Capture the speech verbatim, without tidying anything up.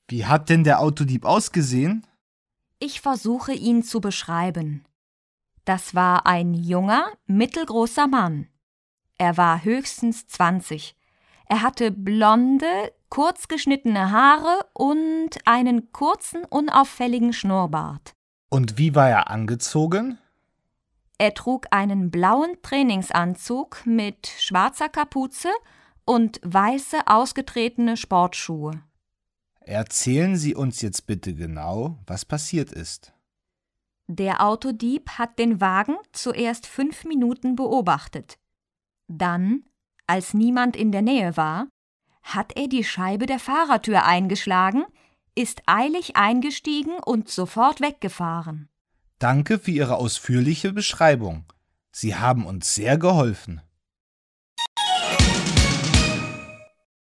Wie hat denn der Autodieb ausgesehen? Ich versuche ihn zu beschreiben. Das war ein junger, mittelgroßer Mann. Er war höchstens zwanzig. Er hatte blonde, kurz geschnittene Haare und einen kurzen, unauffälligen Schnurrbart. Und wie war er angezogen? Er trug einen blauen Trainingsanzug mit schwarzer Kapuze und weiße, ausgetretene Sportschuhe. Erzählen Sie uns jetzt bitte genau, was passiert ist. Der Autodieb hat den Wagen zuerst fünf Minuten beobachtet. Dann, als niemand in der Nähe war, hat er die Scheibe der Fahrertür eingeschlagen, ist eilig eingestiegen und sofort weggefahren. Danke für Ihre ausführliche Beschreibung. Sie haben uns sehr geholfen.